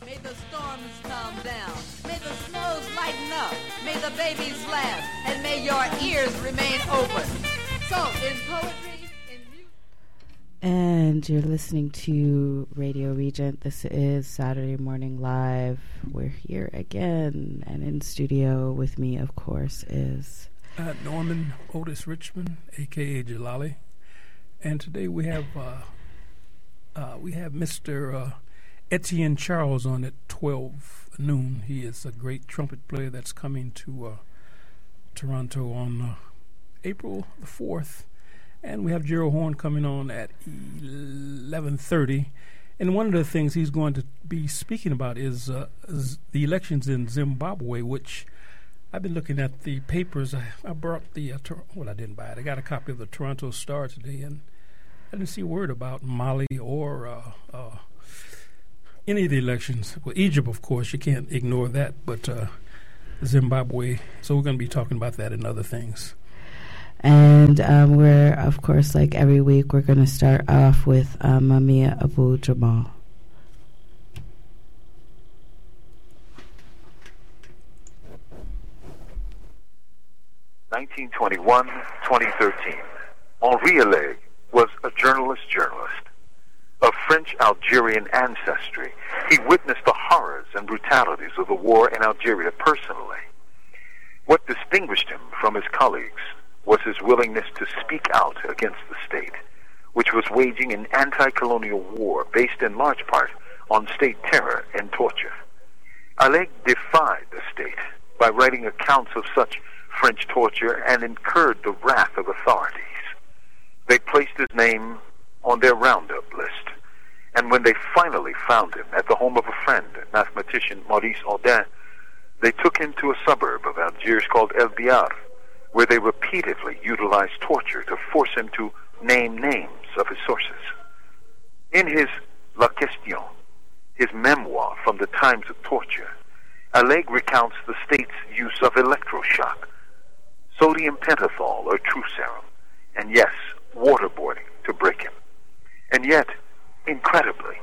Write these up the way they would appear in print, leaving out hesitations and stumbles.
May the storms calm down. May the snows lighten up. May the babies laugh. And may your ears remain open. So, in poetry, in music. And you're listening to Radio Regent. This is Saturday Morning Live. We're here again. And in studio with me, of course, is Norman Otis Richmond, a.k.a. Jalali. And today we have Mr. Etienne Charles on at 12 noon. He is a great trumpet player that's coming to Toronto on April the 4th. And we have Gerald Horn coming on at 11:30. And one of the things he's going to be speaking about is the elections in Zimbabwe, which I've been looking at the papers. I brought the, I didn't buy it. I got a copy of the Toronto Star today, and I didn't see a word about Mali or any of the elections. Well, Egypt, of course, you can't ignore that, but Zimbabwe. So we're going to be talking about that and other things. And we're, of course, like every week, we're going to start off with Mumia Abu Jamal. (1921-2013). Henri Alleg was a journalist. Of French-Algerian ancestry, he witnessed the horrors and brutalities of the war in Algeria personally. What distinguished him from his colleagues was his willingness to speak out against the state, which was waging an anti-colonial war based in large part on state terror and torture. Alleg defied the state by writing accounts of such French torture and incurred the wrath of authorities. They placed his name on their roundup list, and when they finally found him at the home of a friend, mathematician Maurice Audin, they took him to a suburb of Algiers called El Biar, where they repeatedly utilized torture to force him to name names of his sources. In his La Question, his memoir from the times of torture, Alleg recounts the state's use of electroshock, sodium pentothal or truth serum, and yes, waterboarding to break him. And yet, incredibly,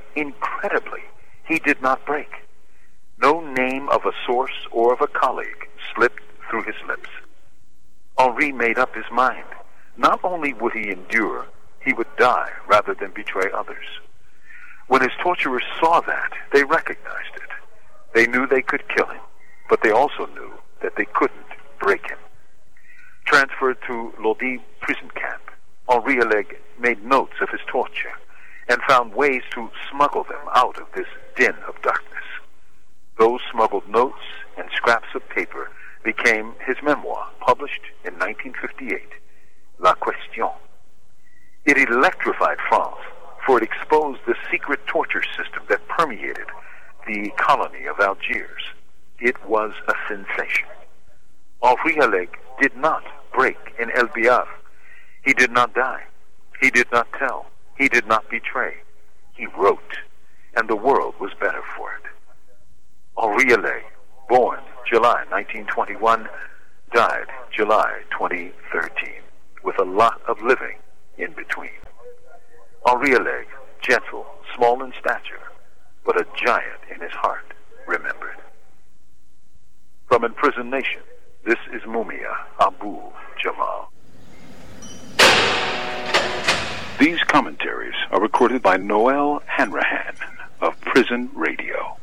he did not break. No name of a source or of a colleague slipped through his lips. Henri made up his mind. Not only would he endure, he would die rather than betray others. When his torturers saw that, they recognized it. They knew they could kill him, but they also knew that they couldn't break him. Transferred to Lodi prison camp, Henri Alleg made notes of his torture and found ways to smuggle them out of this den of darkness. Those smuggled notes and scraps of paper became his memoir, published in 1958, La Question. It electrified France, for it exposed the secret torture system that permeated the colony of Algiers. It was a sensation. Henri Alleg did not break in El Biar. He did not die. He did not tell. He did not betray. He wrote, and the world was better for it. Henri Alleg, born July 1921, died July 2013, with a lot of living in between. Henri Alleg, gentle, small in stature, but a giant in his heart, remembered. From Imprisoned Nation, this is Mumia Abu Jamal. These commentaries are recorded by Noel Hanrahan of Prison Radio.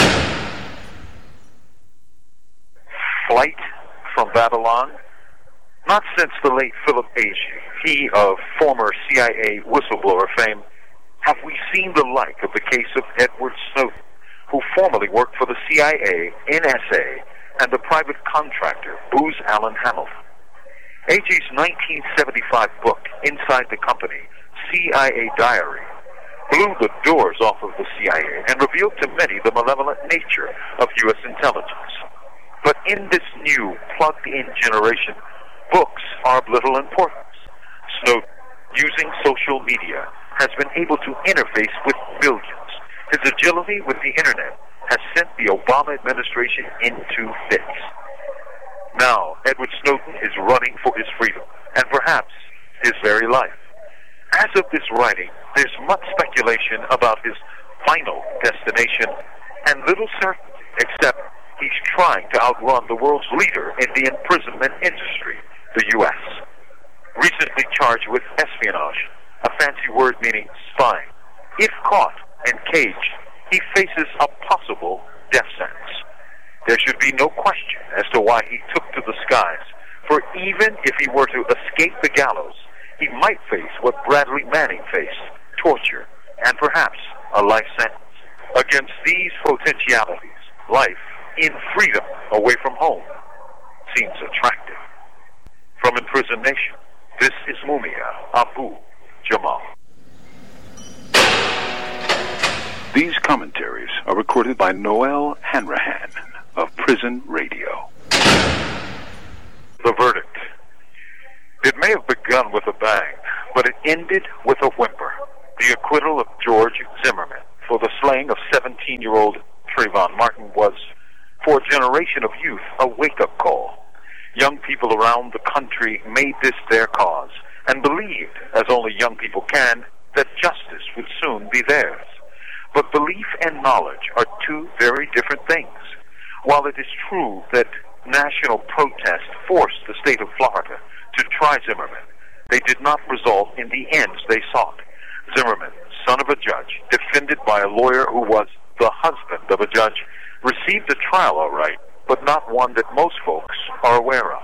Flight from Babylon? Not since the late Philip Agee, he of former CIA whistleblower fame, have we seen the like of the case of Edward Snowden, who formerly worked for the CIA, NSA, and the private contractor Booz Allen Hamilton. Agee's 1975 book, Inside the Company, CIA Diary, blew the doors off of the CIA and revealed to many the malevolent nature of U.S. intelligence. But in this new, plugged-in generation, books are of little importance. Snowden, using social media, has been able to interface with millions. His agility with the internet has sent the Obama administration into fits. Now, Edward Snowden is running for his freedom, and perhaps his very life. As of this writing, there's much speculation about his final destination, and little certainty except he's trying to outrun the world's leader in the imprisonment industry, the U.S. Recently charged with espionage, a fancy word meaning spying. If caught and caged, he faces a possible death sentence. There should be no question as to why he took to the skies, for even if he were to escape the gallows, he might face what Bradley Manning faced, torture, and perhaps a life sentence. Against these potentialities, life in freedom away from home seems attractive. From Imprisoned Nation, this is Mumia Abu-Jamal. These commentaries are recorded by Noel Hanrahan of Prison Radio. The verdict. It may have begun with a bang, but it ended with a whimper. The acquittal of George Zimmerman for the slaying of 17-year-old Trayvon Martin was, for a generation of youth, a wake-up call. Young people around the country made this their cause and believed, as only young people can, that justice would soon be theirs. But belief and knowledge are two very different things. While it is true that national protest forced the state of Florida to try Zimmerman, they did not result in the ends they sought. Zimmerman, son of a judge, defended by a lawyer who was the husband of a judge, received a trial all right, but not one that most folks are aware of.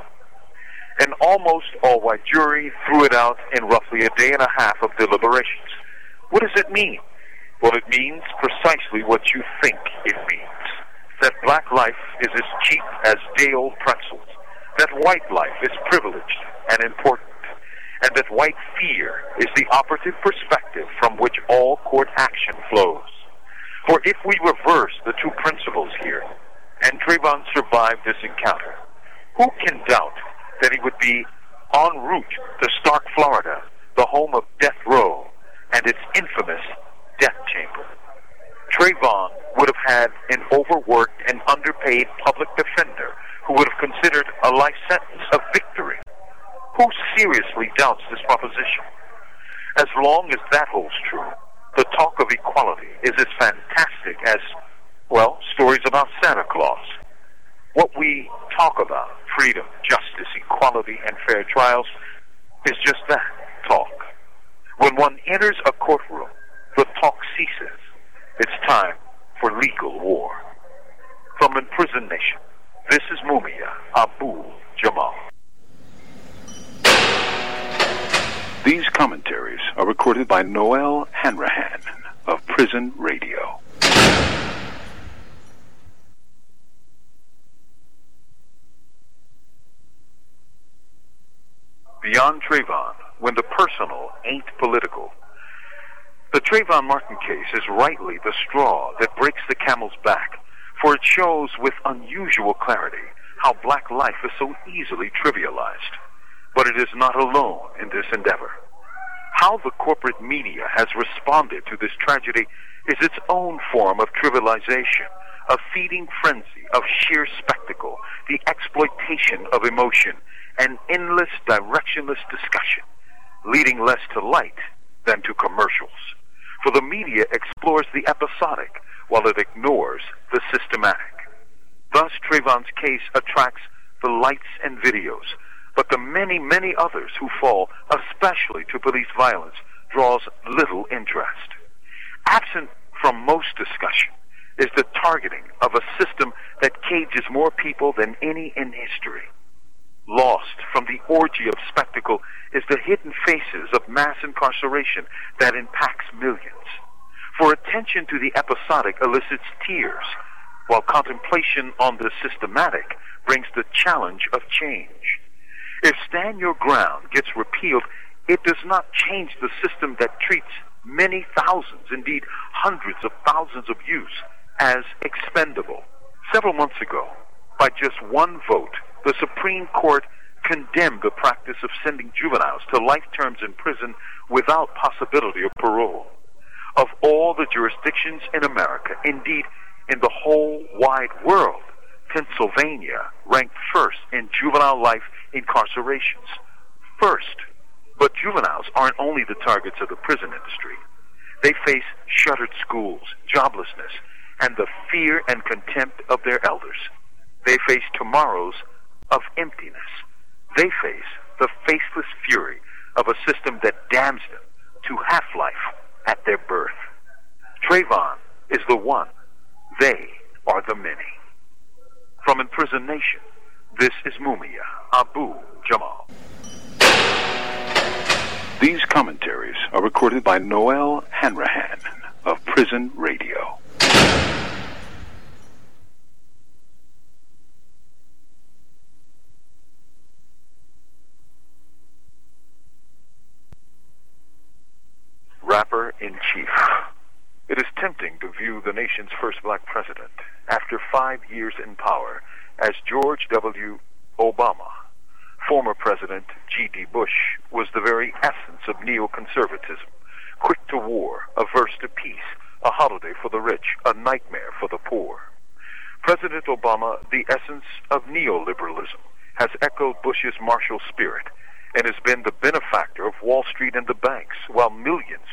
An almost all-white jury threw it out in roughly a day and a half of deliberations. What does it mean? Well, it means precisely what you think it means. That black life is as cheap as day-old pretzels. That white life is privileged and important. And that white fear is the operative perspective from which all court action flows. For if we reverse the two principles here, and Trayvon survived this encounter, who can doubt that he would be en route to Stark, Florida, the home of death row and its infamous death chamber? Trayvon would have had an overworked and underpaid public defender who would have considered a life sentence a victory. Who seriously doubts this proposition? As long as that holds true, the talk of equality is as fantastic as, well, stories about Santa Claus. What we talk about, freedom, justice, equality, and fair trials, is just that, talk. When one enters a courtroom, the talk ceases. It's time for legal war. From Imprisoned Nation, this is Mumia Abu-Jamal. These commentaries are recorded by Noel Hanrahan of Prison Radio. Beyond Trayvon, when the personal ain't political. The Trayvon Martin case is rightly the straw that breaks the camel's back, for it shows with unusual clarity how black life is so easily trivialized. But it is not alone in this endeavor. How the corporate media has responded to this tragedy is its own form of trivialization, a feeding frenzy of sheer spectacle, the exploitation of emotion, and endless, directionless discussion, leading less to light than to commercials. For the media explores the episodic while it ignores the systematic. Thus, Trayvon's case attracts the lights and videos, but the many, many others who fall, especially to police violence, draws little interest. Absent from most discussion is the targeting of a system that cages more people than any in history. Lost from the orgy of spectacle is the hidden faces of mass incarceration that impacts millions. For attention to the episodic elicits tears, while contemplation on the systematic brings the challenge of change. If Stand Your Ground gets repealed, it does not change the system that treats many thousands, indeed hundreds of thousands of youths as expendable. Several months ago, by just one vote, the Supreme Court condemned the practice of sending juveniles to life terms in prison without possibility of parole. Of all the jurisdictions in America, indeed in the whole wide world, Pennsylvania ranked first in juvenile life incarcerations. First. But juveniles aren't only the targets of the prison industry. They face shuttered schools, joblessness, and the fear and contempt of their elders. They face tomorrows of emptiness. They face the faithless fury of a system that damns them to half-life at their birth. Trayvon is the one. They are the many. From Imprisoned Nation, this is Mumia Abu Jamal. These commentaries are recorded by Noel Hanrahan of Prison Radio. Rapper-in-Chief. It is tempting to view the nation's first black president after 5 years in power as George W. Obama. Former President G.D. Bush was the very essence of neoconservatism, quick to war, averse to peace, a holiday for the rich, a nightmare for the poor. President Obama, the essence of neoliberalism, has echoed Bush's martial spirit and has been the benefactor of Wall Street and the banks, while millions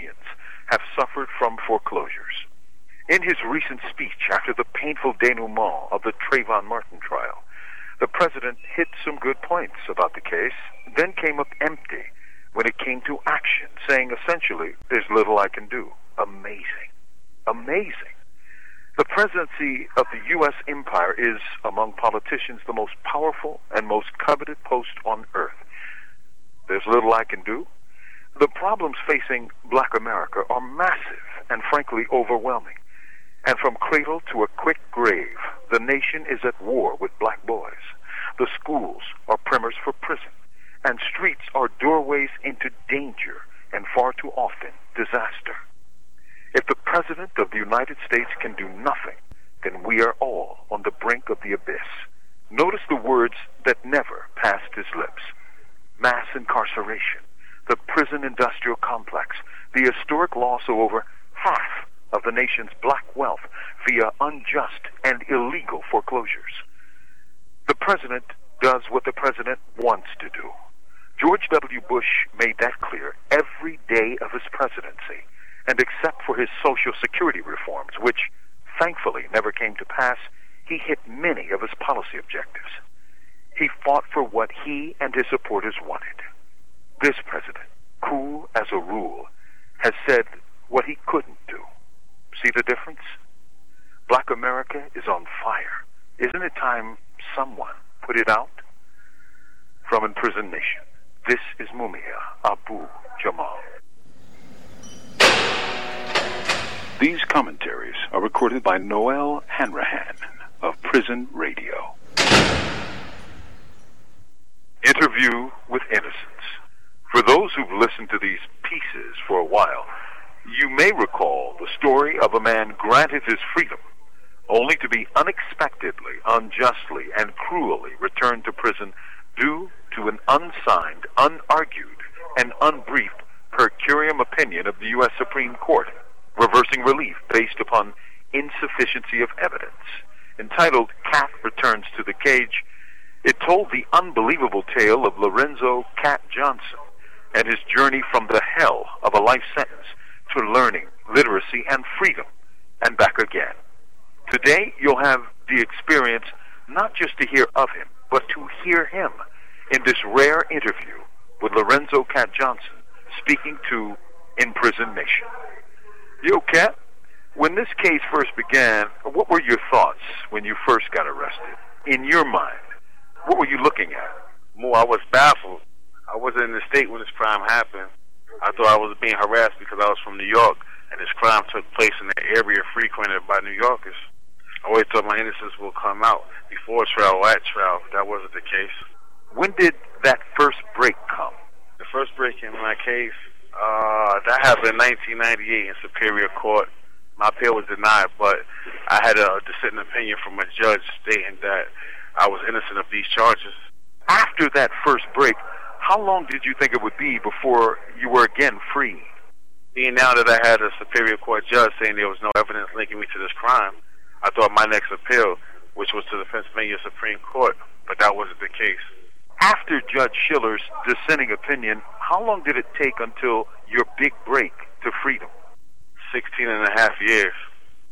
have suffered from foreclosures. In his recent speech after the painful denouement of the Trayvon Martin trial, the president hit some good points about the case, then came up empty when it came to action, saying essentially, there's little I can do. Amazing. Amazing. The presidency of the U.S. empire is, among politicians, the most powerful and most coveted post on earth. There's little I can do. The problems facing black America are massive and frankly overwhelming. And from cradle to a quick grave, the nation is at war with black boys. The schools are primers for prison, and streets are doorways into danger and far too often disaster. If the President of the United States can do nothing, then we are all on the brink of the abyss. Notice the words that never passed his lips. Mass incarceration, the prison industrial complex, the historic loss of over half of the nation's black wealth via unjust and illegal foreclosures. The president does what the president wants to do. George W. Bush made that clear every day of his presidency, and except for his Social Security reforms, which thankfully never came to pass, he hit many of his policy objectives. He fought for what he and his supporters wanted. This president, cool as a rule, has said what he couldn't do. See the difference? Black America is on fire. Isn't it time someone put it out? From Imprisoned Nation, this is Mumia Abu Jamal. These commentaries are recorded by Noel Hanrahan of Prison Radio. Interview with Innocence. For those who've listened to these pieces for a while, you may recall the story of a man granted his freedom, only to be unexpectedly, unjustly, and cruelly returned to prison due to an unsigned, unargued, and unbriefed per curiam opinion of the U.S. Supreme Court, reversing relief based upon insufficiency of evidence. Entitled Cat Returns to the Cage, it told the unbelievable tale of Lorenzo Cat Johnson and his journey from the hell of a life sentence to learning, literacy, and freedom, and back again. Today, you'll have the experience not just to hear of him, but to hear him in this rare interview with Lorenzo Cat Johnson, speaking to Imprisoned Nation. Yo, Cat, when this case first began, what were your thoughts when you first got arrested? In your mind, what were you looking at? More, I was baffled. I wasn't in the state when this crime happened. I thought I was being harassed because I was from New York, and this crime took place in an area frequented by New Yorkers. I always thought my innocence will come out before trial or at trial. That wasn't the case. When did that first break come? The first break in my case, that happened in 1998 in Superior Court. My appeal was denied, but I had a dissenting opinion from a judge stating that I was innocent of these charges. After that first break, how long did you think it would be before you were again free? Being now that I had a Superior Court judge saying there was no evidence linking me to this crime, I thought my next appeal, which was to the Pennsylvania Supreme Court, but that wasn't the case. After Judge Schiller's dissenting opinion, how long did it take until your big break to freedom? 16 and a half years.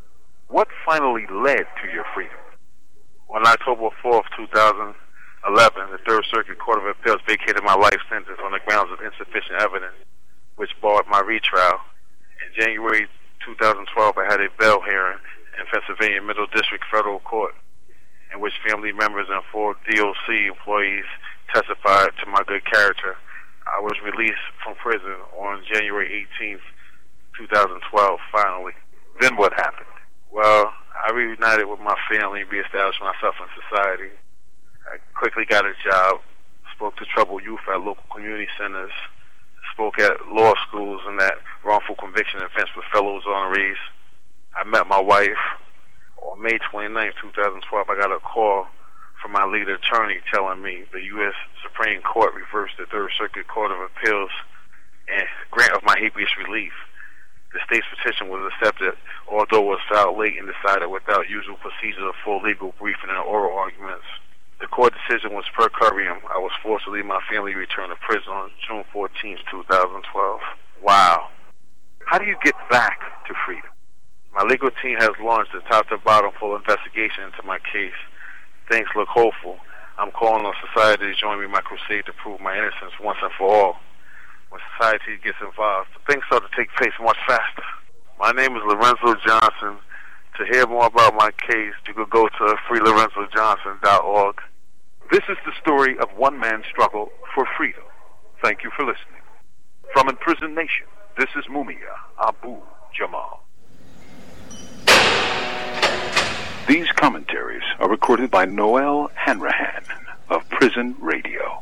What finally led to your freedom? On October 4th, 2011, the Third Circuit Court of Appeals vacated my life sentence on the grounds of insufficient evidence, which barred my retrial. In January 2012, I had a bail hearing in Pennsylvania Middle District Federal Court, in which family members and 4 DOC employees testified to my good character. I was released from prison on January 18th, 2012, finally. Then what happened? Well, I reunited with my family and reestablished myself in society. I quickly got a job, spoke to troubled youth at local community centers, spoke at law schools and at wrongful conviction events with fellows honorees. I met my wife. On May 29th, 2012, I got a call from my lead attorney telling me the U.S. Supreme Court reversed the Third Circuit Court of Appeals and grant of my habeas relief. The state's petition was accepted, although it was filed late and decided without usual procedures of full legal briefing and oral arguments. The court decision was per curiam. I was forced to leave my family and return to prison on June 14th, 2012. Wow. How do you get back to freedom? My legal team has launched a top-to-bottom full investigation into my case. Things look hopeful. I'm calling on society to join me in my crusade to prove my innocence once and for all. When society gets involved, things start to take place much faster. My name is Lorenzo Johnson. To hear more about my case, you could go to freelorenzojohnson.org. This is the story of one man's struggle for freedom. Thank you for listening. From Imprisoned Nation, this is Mumia Abu-Jamal. These commentaries are recorded by Noel Hanrahan of Prison Radio.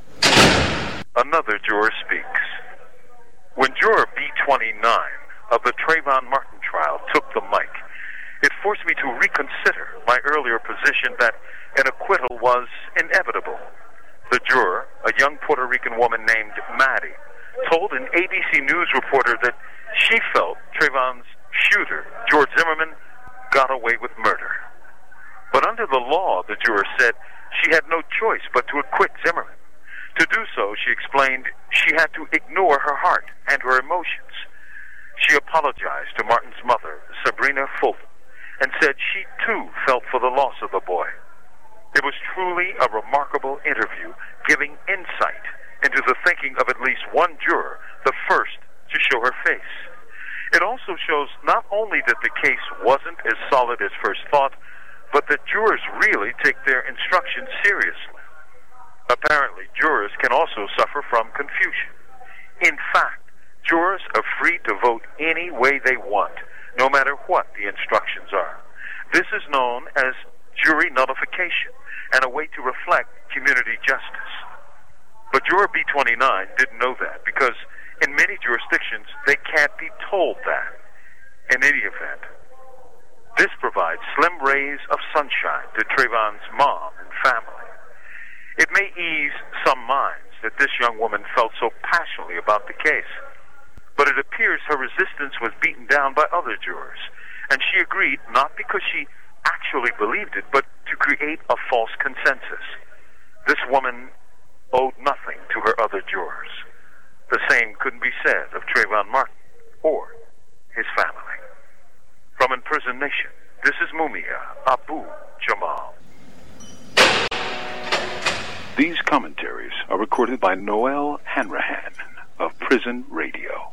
Another juror speaks. When juror B29 of the Trayvon Martin trial took the mic, it forced me to reconsider my earlier position that an acquittal was inevitable. The juror, a young Puerto Rican woman named Maddie, told an ABC News reporter that she felt Trayvon's shooter, George Zimmerman, got away with murder. But under the law, the juror said, she had no choice but to acquit Zimmerman. To do so, she explained, she had to ignore her heart and her emotions. She apologized to Martin's mother, Sabrina Fulton, and said she too felt for the loss of the boy. It was truly a remarkable interview, giving insight into the thinking of at least one juror, the first to show her face. It also shows not only that the case wasn't as solid as first thought, but that jurors really take their instructions seriously. Apparently, jurors can also suffer from confusion. In fact, jurors are free to vote any way they want, no matter what the instructions are. This is known as jury nullification and a way to reflect community justice. But juror B29 didn't know that because in many jurisdictions they can't be told that. In any event, this provides slim rays of sunshine to Trayvon's mom and family. It may ease some minds that this young woman felt so passionately about the case, but it appears her resistance was beaten down by other jurors, and she agreed not because she actually believed it, but to create a false consensus. This woman owed nothing to her other jurors. The same couldn't be said of Trayvon Martin or his family. From Imprisoned Nation, this is Mumia Abu-Jamal. These commentaries are recorded by Noel Hanrahan of Prison Radio.